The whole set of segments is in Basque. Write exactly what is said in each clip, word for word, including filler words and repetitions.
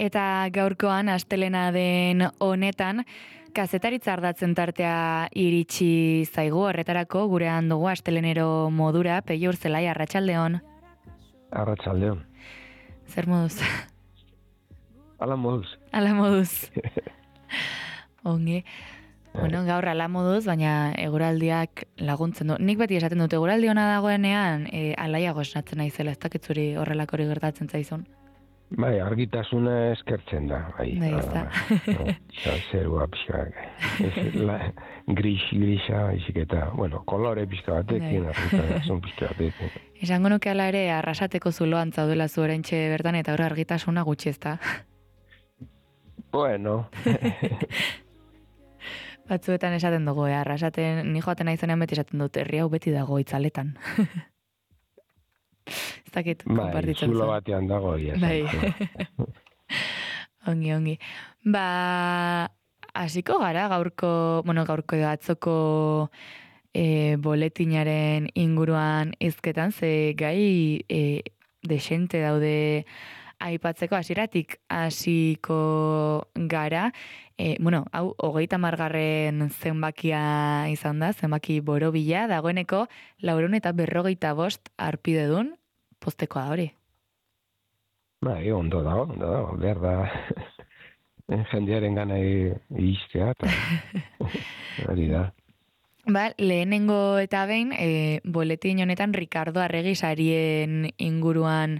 Eta gaurkoan astelena den honetan, kazetaritza ardatzen tartea iritsi zaigu, horretarako gurean dugu astelenero modura, Peio Urzelai, arratsaldeon. Arratsaldeon. Zer moduz? Ala moduz. Ala moduz. Ongi. Bueno, gaur ala moduz, baina eguraldiak laguntzen du. Nik beti esaten dut, eguraldi ona dagoenean, e, alaiago esnatzen naizela, ez dakitzuri horrelakori gertatzen zaizun. Bai, argitasuna eskertzen da. Bai, Bai, ez da. No, zerua pixka. Gris, grisa, izik eta, bueno, kolore pixka batekin, argitasun pixka batekin. Esango nuke ala ere, arrasateko zuloan zaudela zu oraintxe bertan, eta hor argitasuna gutxi ez da. Bueno. Batzuetan esaten dugu, eh? Arrasaten, ni joaten naizenean beti esaten dut, herri hau beti dago itzaletan. Ez dakit, konpartitzen bai, zulo batean dago, ja. Bai. Ongi, ongi. Ba, hasiko gara gaurko, bueno, gaurko edo atzoko e, boletinaren inguruan hizketan, ze gai e, desente daude aipatzeko, hasieratik hasiko gara, e, bueno, hau, hogeita margarren zenbakia izan da, zenbaki borobila, dagoeneko, laurehun eta berrogeita bost arpidedun, postekoa hori. Bai, ondo dago, ondo dago, behar da, jendearen gana iztea, eta hori da. Ba, lehenengo eta behin, e, boletin honetan Ricardo Arregi sarien inguruan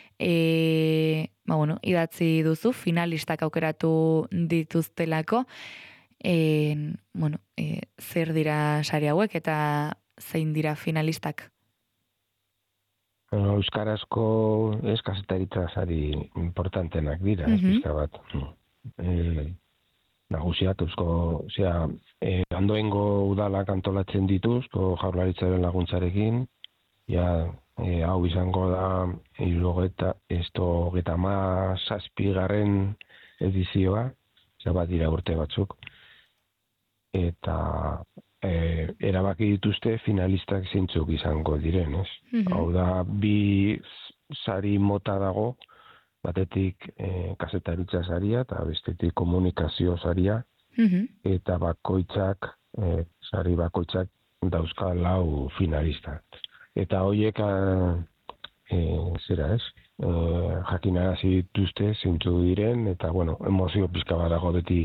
e, ba, bueno, idatzi duzu, finalistak aukeratu dituztelako, e, bueno, e, zer dira sari hauek eta zein dira finalistak? Bueno, euskarazko ez kazetaritza sari importantenak dira, ez pizka bat. E, nagusiak, eusko, osea, e, andoengo udalak antolatzen dituzko jaurlaritzaren laguntzarekin, ja, e, hau izango da, irugeta, esto, geta ma zazpigarren edizioa, ze bat dira urte batzuk, eta e, erabaki dituzte finalistak zeintzuk izango diren, ez? Mm-hmm. Hau da, bi sari mota dago, batetik e, kazetaritza saria eta bestetik komunikazio saria, mm-hmm. eta bakoitzak, e, sari bakoitzak dauzka lau finalista. Eta horiek, e, zera ez, e, jakinarazi dituzte zeintzu diren, eta bueno, emozio pizka bat dago beti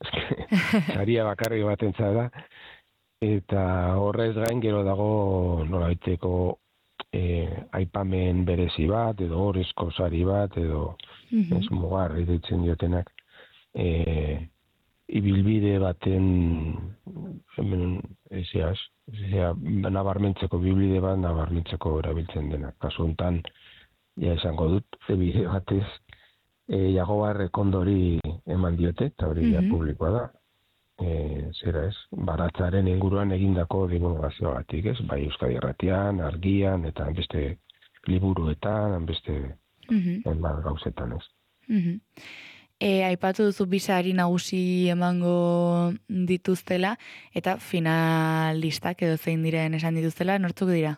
saria bakarri batentza da, eta horrez gain gero dago nolabaiteko e, aipamen berezi bat, edo horrezko sari bat, edo mm-hmm. ez mugarri ditzen diotenak, e, ibilbide baten hemen ezeaz, ezea, nabarmentzeko biblide bat, nabarmentzeko erabiltzen denak. Kasu honetan, ja esango dut, ebide batez, e, Jagobar Rekondori eman diote, eta hori mm-hmm. publikoa da. E, zera ez, baratzaren inguruan egindako divulgazioagatik, ez? Bai Euskadi Irratian, Argian, eta beste liburuetan, beste mm-hmm. gauzetan, ez. Mm-hmm. E, aipatu duzu bisari nagusi emango dituztela, eta finalistak edo zein diren esan dituztela, nortzuk dira?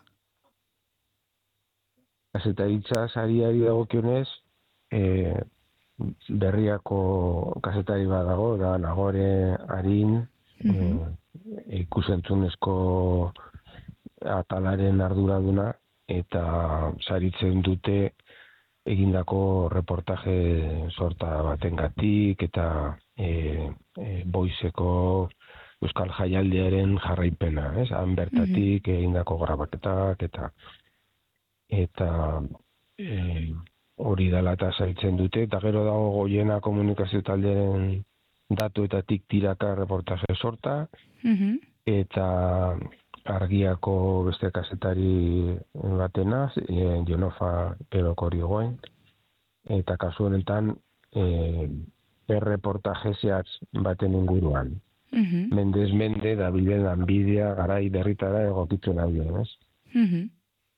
Kazetaritza sariari dagokionez, e, Berriako kazetari bat dago, da Nagore Arin, mm-hmm. e, ikusentzunezko atalaren arduraduna, eta saritzen dute egindako reportaje sorta batengatik, eta e, e, boizeko Euskal Jaialdiaren jarraipena, ez? Han bertatik mm-hmm. egindako grabaketak, eta eta e, hori dela eta zaitzen dute, eta gero dago Goiena komunikazio taldearen datuetatik tiraka reportaje sorta, mm-hmm. eta Argiako beste kazetari batena, e, Jonofa Perokori goen, eta kasu honetan e, erreportaje zehatz baten inguruan. Mm-hmm. Mendez mende, da bilen lanbidea garai berritara egokitzen abien, ez? Mm-hmm.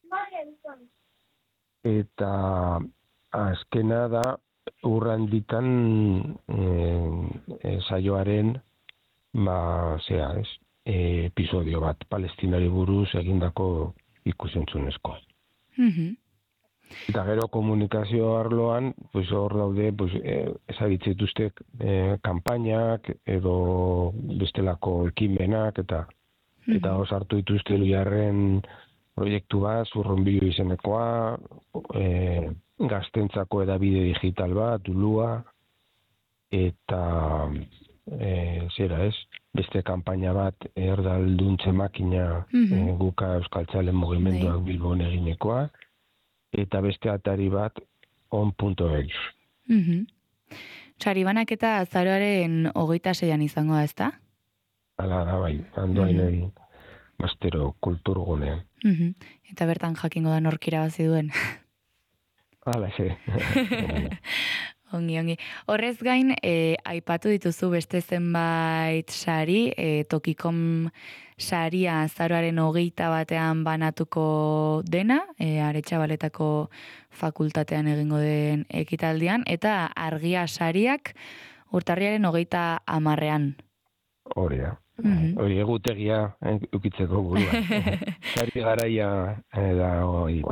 Eta azkena da urran ditan e, e, saioaren ba, zea, ez, e, episodio bat, Palestinari buruz egindako ikusentzunezko. Mm-hmm. Eta gero komunikazio arloan, pues hor daude, pues, eh, ezagitzituzte eh, kanpainak edo bestelako ekimenak, eta Mhm. eta hor sartu dituzte Luiarren proiektu bat, zurrunbilu izenekoa, eh, gaztentzako edabide digital bat, Ulua, eta e, zera ez, beste kanpaina bat erdalduntze makina Mhm. e, guka euskaltzalen mugimenduak Bai. Bilbon eginekoa, eta beste atari bat on punto eus. Mhm. Sari banaketa azaroaren hogeita seian izango da, ezta? Hala da, bai, handoain Mhm. egin, Mastero kulturgunean. Mhm. Eta bertan jakingo da nork irabazi duen. Hala, ze. Ongi, ongi. Horrez gain, e, aipatu dituzu beste zenbait sari, e, Tokikom saria azaroaren hogeita batean banatuko dena, e, Aretxabaletako fakultatean egingo den ekitaldian, eta argia sariak urtarriaren hogeita hamarrean. Hori da. Mhm. Hori egutegia eh, ukitzeko burua. Sari garaia eh, da hori.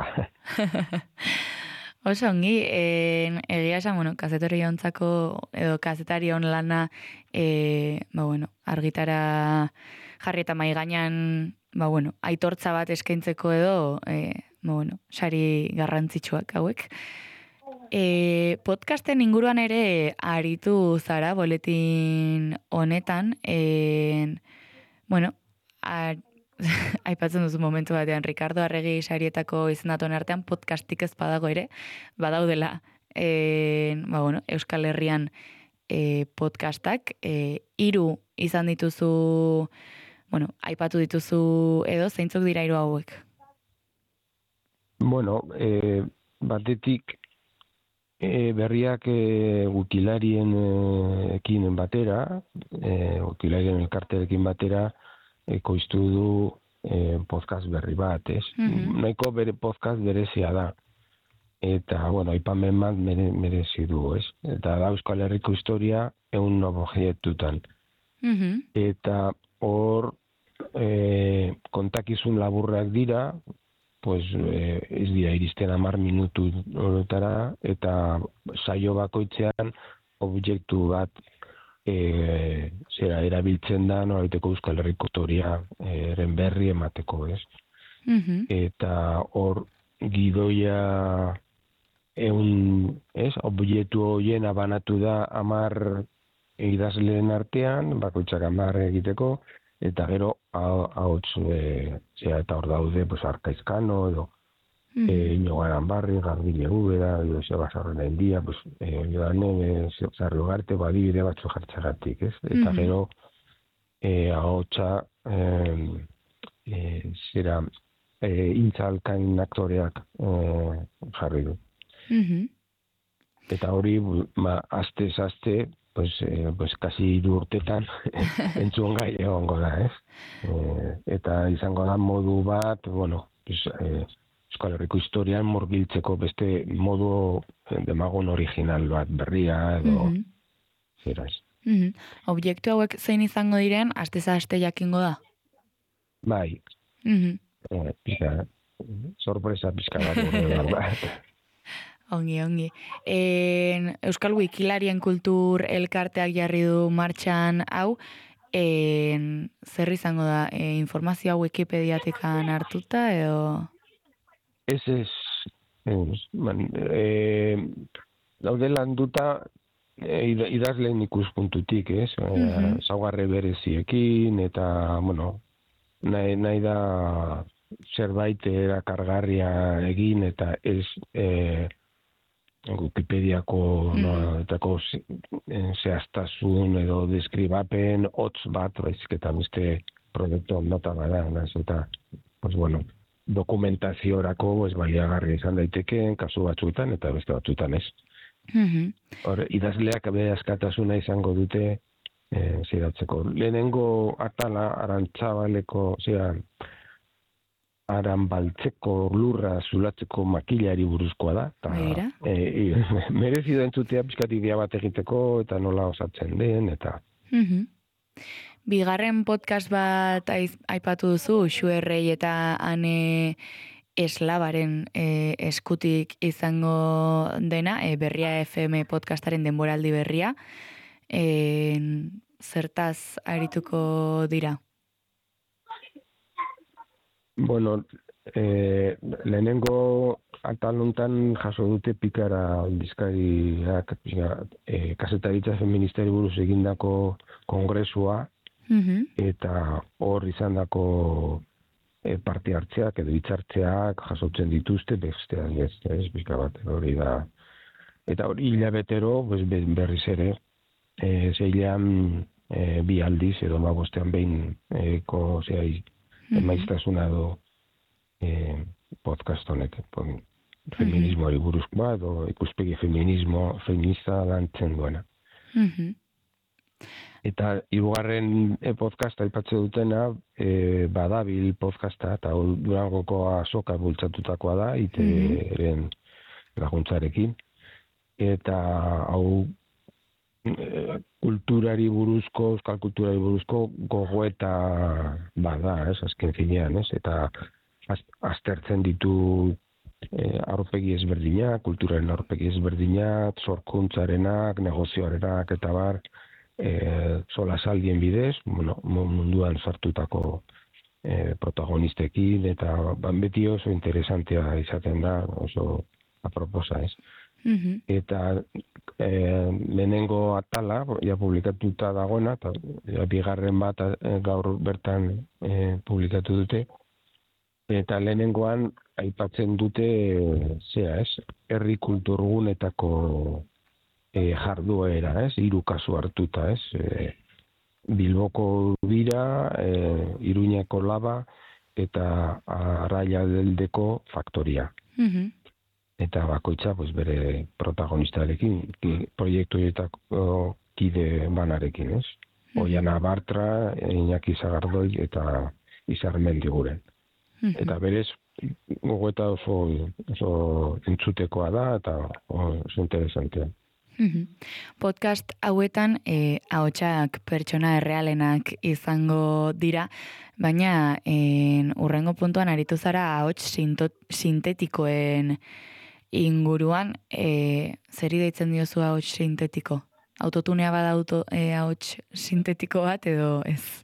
Oso ongi, en, egia esan, bueno, kazetari ontzako, edo kazetari on lana, e, ba, bueno, argitara jarri eta mai gainean, ba, bueno, aitortza bat eskaintzeko edo, e, ba, bueno, sari garrantzitsuak hauek. E, podcasten inguruan ere aritu zara, boletin honetan, en, bueno, a, aipatzen duzu momentu batean, Ricardo Arregi sarietako izendatuen artean podcastik ez badago ere, badaudela e, ba, bueno, Euskal Herrian e, podcastak, e, hiru izan dituzu, bueno, aipatu dituzu edo, zeintzuk dira hiru hauek? Bueno, eh, batetik e, berriak e, ukilarien e, ekin batera, e, ukilarien elkarterekin batera, ekoiztu du e, podcast berri bat, ez? Mhm. Nahiko bere podcast berezia da. Eta, bueno, aipamen bat mere, merezi du, ez? Eta da Euskal Herriko historia eun objetutan. Mhm. Eta hor e, kontakizun laburrak dira, pues e, ez dira iristen hamar minutu horretara, eta saio bakoitzean objektu bat e, zera erabiltzen da noraiteko Euskal Herriko historia eren berri emateko, ez? Mhm. Eta hor gidoia eun, ez, objektu horien abanatu da hamar idazleen artean, bakoitzak hamar egiteko, eta gero ahots e, zera eta hor daude, pues, Arkaizkano edo Mhm. e, Inigo Aranbarri, Garbile Ubera, edo Sebasarren Endia, pues, e, jodanen, e, Zarrugarte, badibide batzu jartzagatik, ez? Eta Mhm. gero e, ahotsa e, e, zera e, intzalkain aktoreak e, jarri du. Mhm. Eta hori, ba, aste-aste, pues, eh, pues, kasi hiru urtetan entzun gai egongo da, ez? Eh, eta izango da modu bat, bueno, pues, eh, Euskal Herriko historian murgiltzeko beste modu demagon original bat berria edo Mhm. zera ez. Mhm. Objektu hauek zein izango diren, asteza aste jakingo da? Bai, Mhm. eh, pizka, sorpresa pizka bat horrela da. Ongi, ongi. En, Euskal Wikilarien kultur elkarteak jarri du martxan hau, en, zer izango da, e, informazioa Wikipediatikan hartuta edo? Ez ez, ez, man, e, daude landuta e, idazleen ikuspuntutik, ez? Mhm. E, zaugarre bereziekin, eta, bueno, nahi, nahi da zerbait erakargarria egin, eta ez e, Wikipediako Mhm. no, etako zehaztasun edo deskribapen hotz bat, baizik eta beste proiektu ondota bada, naz, eta, pues bueno, dokumentaziorako pues, baliagarria izan daitekeen kasu batzuetan eta beste batzuetan ez. Mhm. Hor, idazleak bere askatasuna izango dute e, zeratzeko. Lehenengo atala Arantzabaleko, zera, Aranbaltzeko lurra zulatzeko makilari buruzkoa da. Ta, Begira. e, e, merezi da entzutea pizkat idea bat egiteko eta nola osatzen den, eta Mhm. Bigarren podcast bat aiz- aipatu duzu, Xuerrei eta Ane eslabaren e, eskutik izango dena, e, Berria F M podcastaren denboraldi berria. E, zertaz arituko dira? Bueno, eh, lehenengo ataluntan jaso dute Pikara Bizkaiak eh, kasetaritza feministari buruz egindako kongresua, Mhm. eta hor izandako e, parte hartzeak edo hitzartzeak jasotzen dituzte, besteak ez, ez, pixka bat, hori da. Eta hori hilabetero, pues, berriz ere, e, zeilean e, bi aldiz, edo ma bostean behin eko zehai emaiztasuna edo e, podcast honek, pon, feminismoari buruzkoa, edo ikuspegi feminismo, feminista lantzen duena. Mhm. Eta hirugarren e, podcasta aipatze dutena, e, badabil podcasta, eta Durangoko azoka bultzatutakoa da, iteren laguntzarekin. Eta hau e, kulturari buruzko, euskal kulturari buruzko gogoeta bada, ez, azken finean, ez, eta aztertzen ditu e, aurpegi ezberdinak, kulturaren aurpegi ezberdinak, sorkuntzarenak, negozioarenak, eta bar, E, sola saldien bidez, bueno, munduan sartutako e, protagonistekin, eta beti oso interesantea izaten da, oso aproposa, ez. Mm-hmm. Eta e, lehenengo atala, ja publikatuta dagoena, eta ja, bigarren bat e, gaur bertan e, publikatu dute, eta lehenengoan aipatzen dute, e, zea, ez, herri kulturgunetako E, jarduera, ez, hiru kasu hartuta, ez, e, Bilboko Bira, e, Iruñako Laba, eta Arraia deldeko Faktoria. Mm-hmm. Eta bakoitza, pues, bere protagonistarekin, proiektu horietako kide banarekin, ez. Mm-hmm. Oiana Bartra, Iñaki Zagardoi, eta Izar Mendiguren. Mm-hmm. Eta berez, gogoeta oso, oso entzutekoa da, eta oso interesantea. Podcast hauetan e, ahotsak pertsona errealenak izango dira, baina en, urrengo puntuan aritu zara ahots sintetikoen inguruan, e, zeri deitzen diozu ahots sintetiko? Autotunea bada auto, e, ahots sintetiko bat edo ez?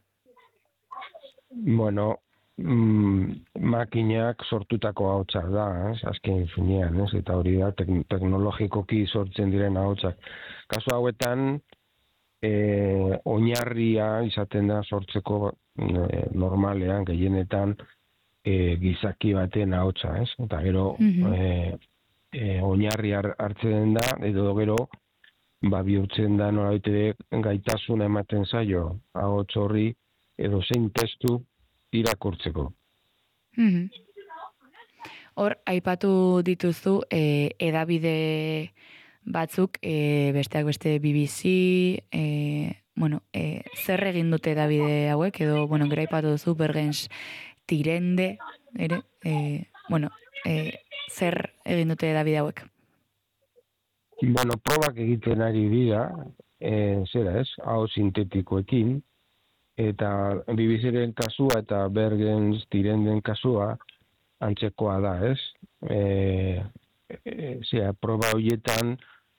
Bueno, mm, makinak sortutako ahotsak da, ez, azken finean, ez, eta hori da tek, teknologikoki sortzen diren ahotsak. Kasu hauetan, e, oinarria izaten da sortzeko e, normalean, gehienetan, e, gizaki baten ahotsa, ez, eta gero mm-hmm. e, e, oinarri hartzen da, edo gero, ba, bihurtzen da nolabait gaitasuna ematen zaio ahots horri, edo zein testu irakurtzeko. Mm-hmm. Hor, aipatu dituzu e, edabide batzuk, e, besteak beste B B C, e, bueno, e, zer egin dute edabide hauek, edo, bueno, gero aipatu duzu, Bergens Tirende, ere, e, bueno, e, zer egin dute edabide hauek? Bueno, probak egiten ari dira, e, zera ez, hau sintetikoekin, eta B B C-ren kasua eta Bergens Tirenden kasua antzekoa da, ez? E, e, zera, proba horietan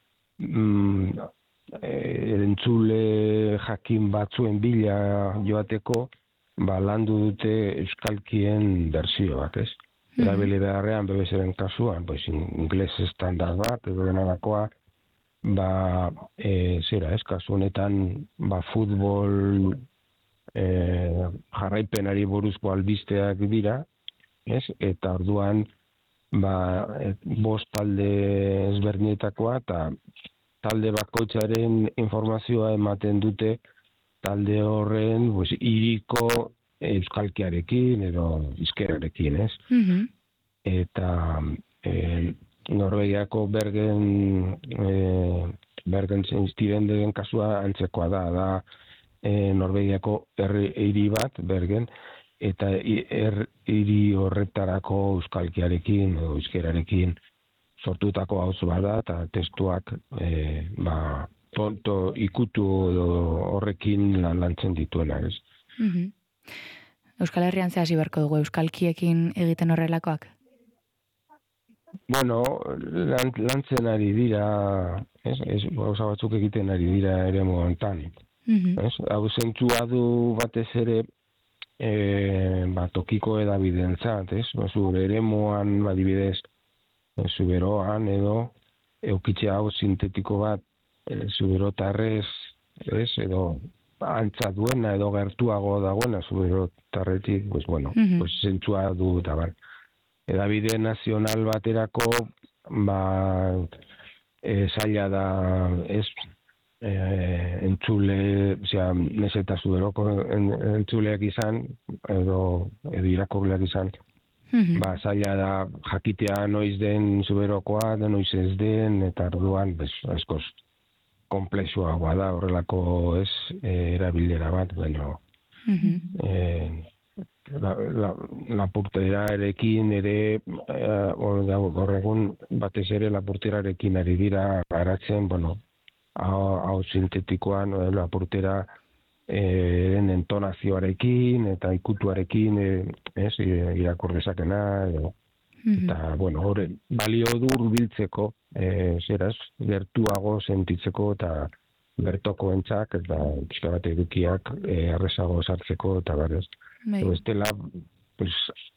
mm, e, entzule jakin batzuen bila joateko, ba, landu dute euskalkien bersioak, ez? Mm-hmm. Erabili beharrean B B C-ren kasuan, pues, ingles estandard bat, edo denarakoa, ba, e, zera, ez? Kasu honetan, ba, futbol E, jarraipenari buruzko albisteak dira, ez? Eta orduan ba, e, bost talde ezberdinetakoa eta talde bakoitzaren informazioa ematen dute talde horren pues, iriko euskalkiarekin edo hizkerarekin, ez? Mm-hmm. Eta e, Norvegiako Bergen e, Bergen Tirenden kasua antzekoa da, da E, Norvegiako herri hiri bat, Bergen, eta her, hiri horretarako euskalkiarekin edo euskerarekin sortutako hauts bada, eta testuak e, ba, tonto ikutu horrekin lan, lantzen dituela, ez? Mm-hmm. Euskal Herrian zehasi beharko dugu euskalkiekin egiten horrelakoak? Bueno, lan, lantzen ari dira, ez, ez, gauza batzuk egiten ari dira ere momentan. Mhm. Ez, hau zentzua du batez ere, e, ba, tokiko edabidentzat, ez, ba, zure ere moan, adibidez, zuberoan edo, eukitxe hau sintetiko bat, e, zuberotarrez, ez, edo, antza duena edo gertuago dagoena zuberotarretik, pues bueno, Mhm. pues zentzua du eta bar. Edabide nazional baterako, ba, e, zaila da, ez, e, entzule, osea, nez eta zuberoko en, entzuleak izan, edo, edo irakurleak izan, Mhm. ba, zaila da jakitea noiz den zuberokoa, da noiz ez den, eta orduan, bez, askoz, komplexuagoa da, horrelako, ez, e, erabilera bat, baina, Mhm. e, la, la, lapurterarekin ere, eh, gaur egun batez ere lapurterarekin ari dira garatzen, bueno, hau, hau sintetikoan eh, lapurtera eren entonazioarekin eta ikutuarekin, eh, ez, irakur dezakena, edo, Mhm. eta, bueno, hori, balio du hurbiltzeko, eh, zeraz, gertuago sentitzeko eta bertoko entzak, eta pixka bat edukiak eh, arrezago sartzeko, eta barez. Bai. Bestela, pues,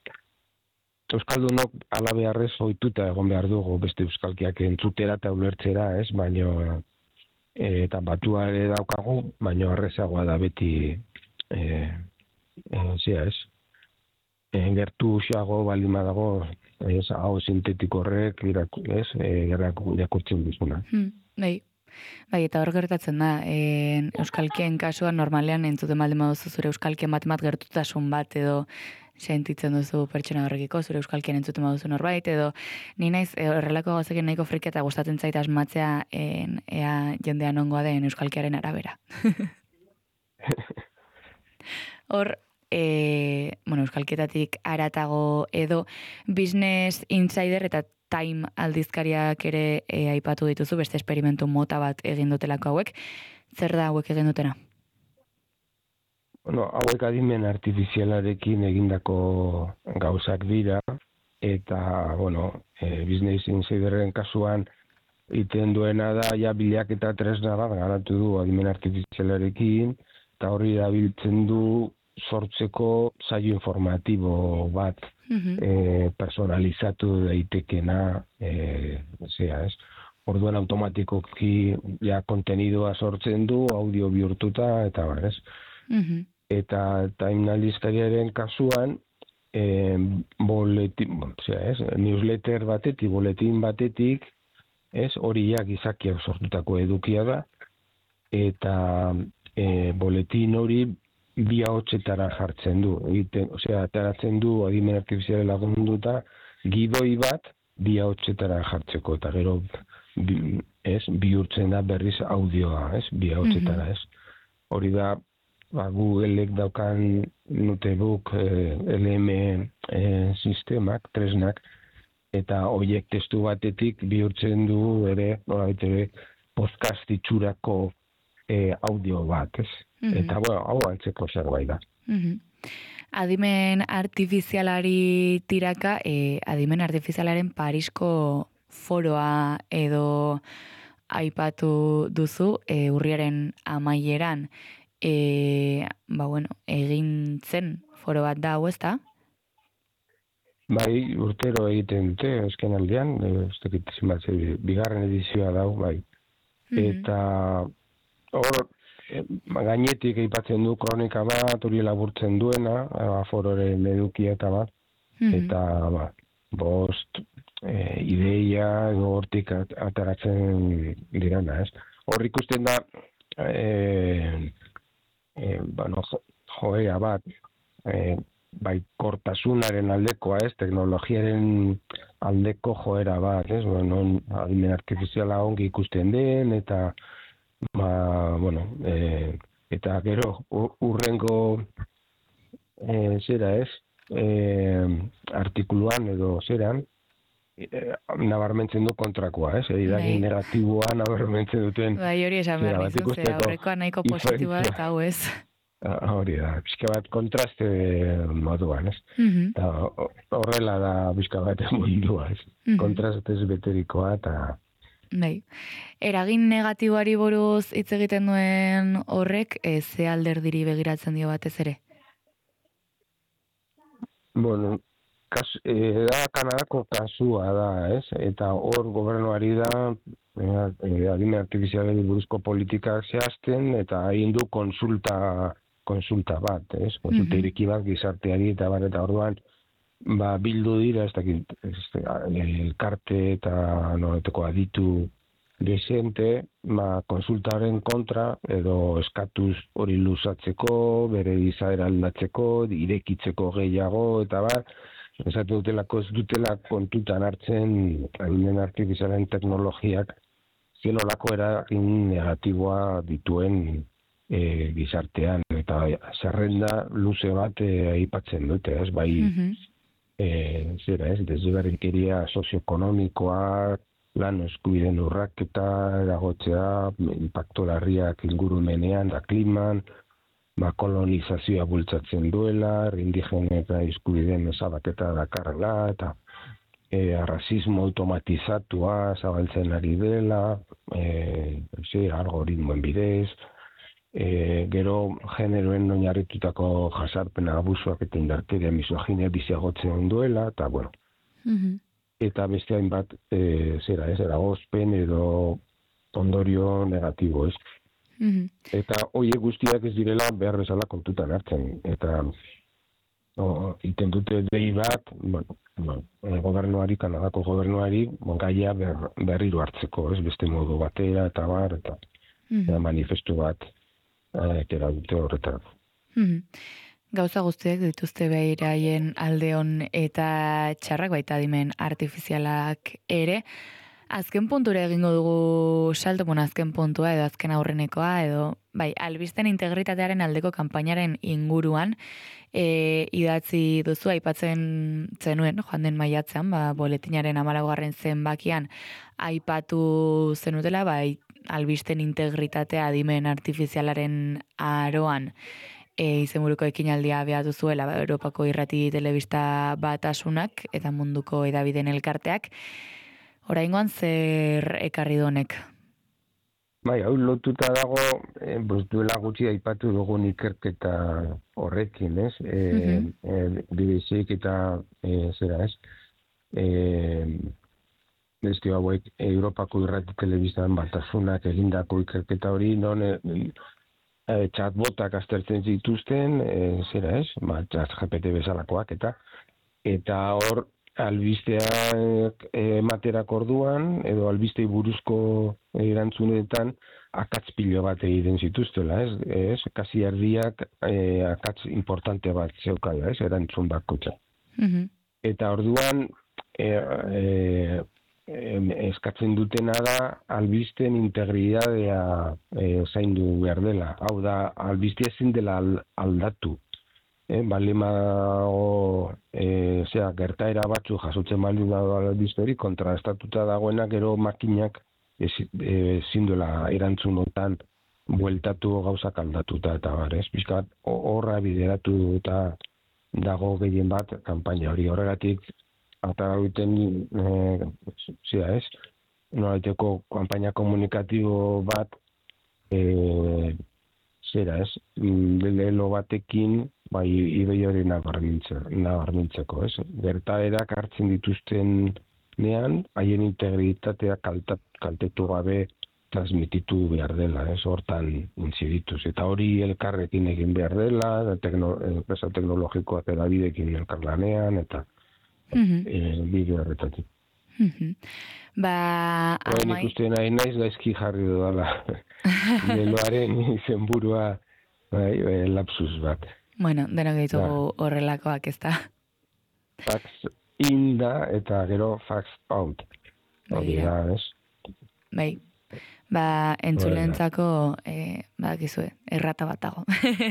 euskaldunok alabeharrez ohituta egon behar dugu beste euskalkiak entzutera eta ulertzera, ez, baino e, eta batua ere daukagu, baino arrezagoa da beti e, e, zea, ez, e, gertu usago balima dago, ez, hau sintetiko horrek, iraku, ez, e, irakurtzen duzuna. Hmm. Bai. Bai, eta hor gertatzen da, en, euskalkien kasuan normalean entzuten baldin baduzu zure euskalkien bat bat gertutasun bat edo sentitzen duzu pertsona horrekiko, zure euskalkien entzuten baduzu norbait, edo ni naiz e, horrelako gauzekin nahiko friki eta gustatzen zait asmatzea en, ea jendean ongoa den euskalkiaren arabera. Hor, e, bueno, euskalkietatik aratago edo Business Insider eta Time aldizkariak ere e, aipatu dituzu, beste esperimentu mota bat egin dutelako hauek. Zer da hauek egin dutena? Bueno, hauek adimen artifizialarekin egindako gauzak dira, eta, bueno, e, Business Insiderren kasuan iten duena da, ja bilak eta tresna bat garatu du adimen artifizialarekin, eta hori erabiltzen du sortzeko saio informatibo bat, Mhm. e, personalizatu daitekena, e, zera, ez? Orduan automatikoki ja kontenidoa sortzen du, audio bihurtuta, eta bar, ez? Mhm. Eta Time aldizkariaren kasuan, e, boletin, zera, ez? Newsletter batetik, boletin batetik, ez, hori ja gizakiak sortutako edukia da, eta e, boletin hori bi ahotsetara jartzen du. Egiten, osea, ateratzen du adimen artifiziale lagunduta gidoi bat bi ahotsetara jartzeko, eta gero bi, ez, bihurtzen da berriz audioa, ez, bi ahotsetara, ez. Hori da, ba, Googleek daukan notebook eh, L M eh, sistemak, tresnak, eta horiek testu batetik bihurtzen du ere, nolabait ere, podcast itxurako e, audio bat, ez? Mhm. Eta, bueno, hau antzeko zerbait da. Mhm. Adimen artifizialari tiraka, e, adimen artifizialaren Parisko foroa edo aipatu duzu, e, urriaren amaieran, e, ba bueno, egin zen foro bat da, hau ez da? Bai, urtero egiten dute, esken aldean, ez dakit zenbat, bigarren edizioa dau, bai. Eta hor, e, gainetik aipatzen du kronika bat, hori laburtzen duena, afororen edukia eta bat, eta ba, bost e, ideia edo hortik ataratzen dirana, ez? Hor ikusten da, e, e, bueno, jo, joera bat, e, bai kortasunaren aldekoa, ez, teknologiaren aldeko joera bat, ez, bueno, adimen artifiziala ongi ikusten den, eta, ba, bueno, e, eta gero urrengo e, zera, ez, e, artikuluan edo zeran, e, nabarmentzen du kontrakoa, ez, eragin negatiboa nabarmentzen duten. Bai, hori esan behar nizun, ze aurrekoa nahiko positiboa eta hau ez. Hori da, pixka bat kontraste moduan, ez? Mhm. Eta horrela da pixka bat mundua, ez? Mhm. Kontrastez beterikoa eta... Bai. Eragin negatiboari buruz hitz egiten duen horrek, e, ze alderdiri begiratzen dio batez ere? Bueno, kas, e, da Kanadako kasua da, ez? Eta hor gobernuari da e, adin artifizialari buruzko politikak zehazten eta hain du konsulta konsulta bat, ez? Konsulta Mhm. ireki bat gizarteari eta bar eta orduan ba bildu dira ez dakit ez, elkarte eta noreteko aditu desente, ba, konsultaren kontra edo eskatuz hori luzatzeko, bere izaera aldatzeko, irekitzeko gehiago eta bar, esatu dutelako ez dutela kontutan hartzen adinen artifizialen teknologiak zenolako eragin negatiboa dituen e, gizartean eta zerrenda luze bat e, aipatzen dute, ez, bai Mhm. e, zera ez, desberdinkeria sozioekonomikoa, lan eskubideen urraketa eragotzea, impacto larriak ingurumenean da kliman, ba, kolonizazioa bultzatzen duela, indigen eta eskubideen ezabaketa dakarrela, eta e, rasismo automatizatua zabaltzen ari dela, e, ze, algoritmoen bidez, e, gero generoen oinarritutako jasarpena abusuak eta indarkeria misoginia biziagotzen duela, eta bueno, Mhm. eta beste hainbat e, zera, ez, eragozpen edo ondorio negatibo, ez? Mhm. Eta hoiek guztiak ez direla behar bezala kontutan hartzen. Eta o, iten dute dei bat, bueno, bueno, gobernuari, Kanadako gobernuari, bon, gaia ber, berriro hartzeko, ez, beste modu batera eta bar, eta, Mhm. eta manifestu bat eh, tera dute horretarako. Mhm. Gauza guztiak dituzte behiraien aldeon eta txarrak baita adimen artifizialak ere. Azken puntura egingo dugu salto, bueno, azken puntua edo azken aurrenekoa edo, bai, albisten integritatearen aldeko kanpainaren inguruan e, idatzi duzu aipatzen zenuen, joan den maiatzean, ba, boletinaren amalaugarren zenbakian aipatu zenutela, bai, albisten integritatea adimen artifizialaren aroan e, izenburuko ekinaldia abiatu zuela ba, Europako irrati telebista batasunak eta munduko edabideen elkarteak. Oraingoan zer ekarri donek? Bai, hau lotuta dago, eh, pues, duela gutxi aipatu dugun ikerketa horrekin, ez? E, Mhm. e, B B C eta e, zera, ez? E, Beste hauek Europako irrati telebistan batasunak egindako ikerketa hori, non e, e, chatbotak aztertzen zituzten, e, zera ez, ba, chat G P T bezalakoak, eta eta hor albisteak ematerak orduan, edo albistei buruzko erantzunetan, akatz pilo bat egiten zituztela, ez? ez? Kasi erdiak e, akatz importante bat zeukala, ez? Erantzun bakotxa. Mhm. Eta orduan, e, e, eskatzen dutena da albisten integridadea e, zaindu behar dela. Hau da, albistea ezin dela aldatu. E, Balimago e, zera, gertaera batzu jasotzen baldin dago albiste hori, kontrastatuta dagoena gero makinak ezin duela erantzun honetan bueltatu gauzak aldatuta eta bar, ez? Bizkat horra bideratu eta dago gehien bat kanpaina hori horregatik eta gaiten e, zera ez, nolaiteko kanpaina komunikatibo bat e, zera ez, lelo batekin bai idei hori nabarmentzeko, ez? Gertaerak hartzen dituzten nean, haien integritatea kaltat, kaltetu gabe transmititu behar dela, ez? Hortan intzidituz. Eta hori elkarrekin egin behar dela, tekno, enpresa teknologikoak edabidekin elkarlanean, eta Mhm. e, bide horretatik. Mhm. Ba, Oen amai... ikusten nahi naiz gaizki jarri dudala. Leloaren izenburua bai, bai, lapsus bat. Bueno, denok Da, ditugu horrelakoak, ez da? fax in da eta gero fax out. Hori Begira. da, ez? Bai. Ba, entzulentzako, eh, badakizue, errata bat dago.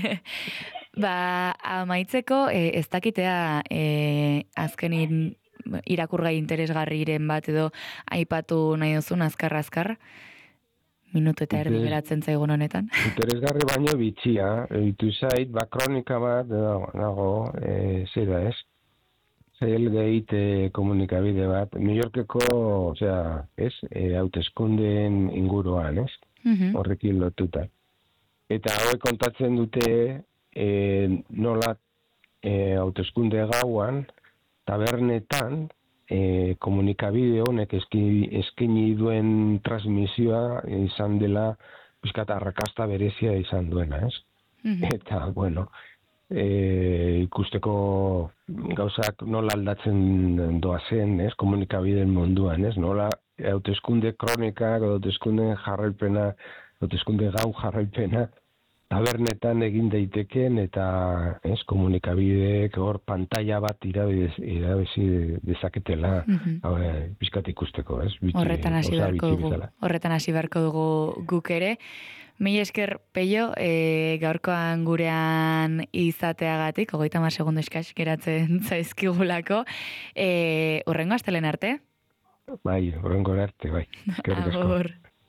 Ba, amaitzeko, eh, ez dakitea eh, azkenin irakurgai interesgarriren bat edo aipatu nahi duzun azkar-azkar, minutu eta erdi geratzen zaigun honetan. Interesgarri baino bitxia, ditu zait, ba, kronika bat, dago, e, zera ez, Zailgate komunikabide bat, New Yorkeko, osea, ez, e, hauteskundeen inguruan, ez, uh-huh. horrekin lotuta. Eta hauek kontatzen dute, e, nola e, hauteskunde gauan, tabernetan, e, komunikabide honek eskaini duen transmisioa izan dela, pizkat arrakasta berezia izan duena, ez? Uh-huh. Eta, bueno, E, ikusteko gauzak nola aldatzen doazen, ez, komunikabideen munduan, ez, nola hauteskunde kronikak, hauteskunde jarraipena, hauteskunde gau jarraipena, tabernetan egin daiteken eta, ez, komunikabideek hor pantalla bat irabezi dezaketela, mm-hmm. pizkat ikusteko, ez, bitxi, horretan hasi beharko dugu, horretan hasi beharko dugu guk ere. Mi esker, Peio, e, gaurkoan gurean izateagatik, hogeita hamar segundo eskas geratzen zaizkigulako, e, urrengo astelen arte? Bai, urrengo arte, bai. Agur.